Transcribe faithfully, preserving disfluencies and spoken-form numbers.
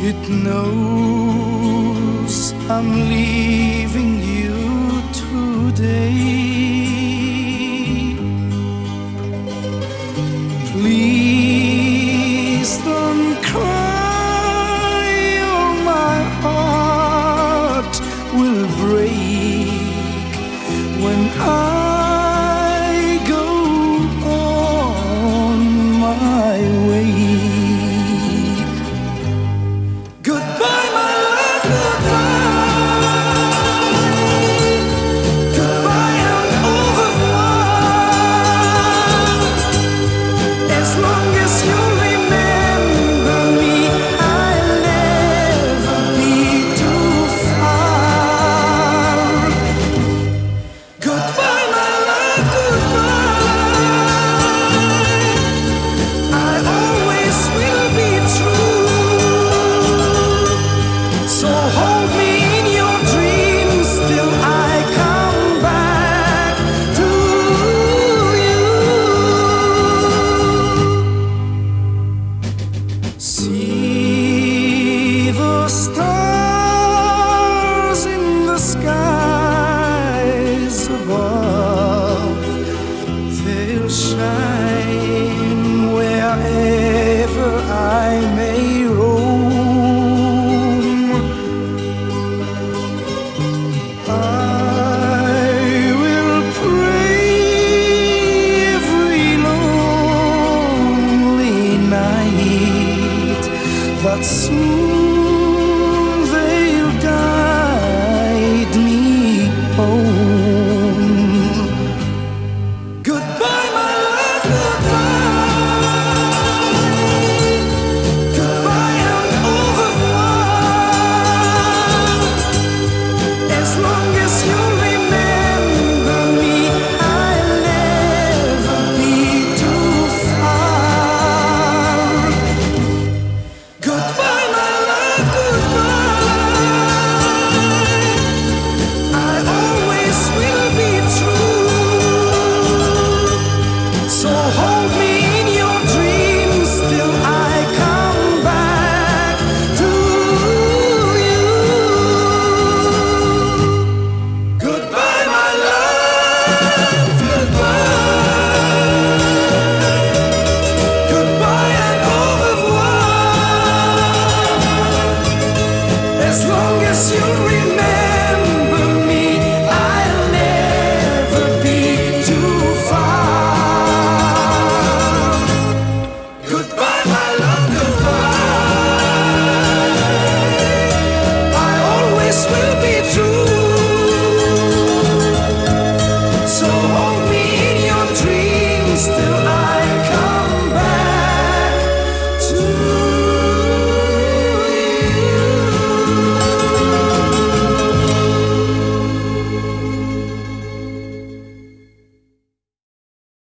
It knows I'm leaving you today. Please don't cry, or my heart will break when I go on my way. Goodbye, my love, goodbye. Goodbye and au revoir. As long as you remember me, I'll never be too far. Goodbye, my love, goodbye. I always will be true. So hold me in your dreams till I come back to you. See the stars in the skies above. They'll shine wherever I may roam. I will pray every lonely night that soon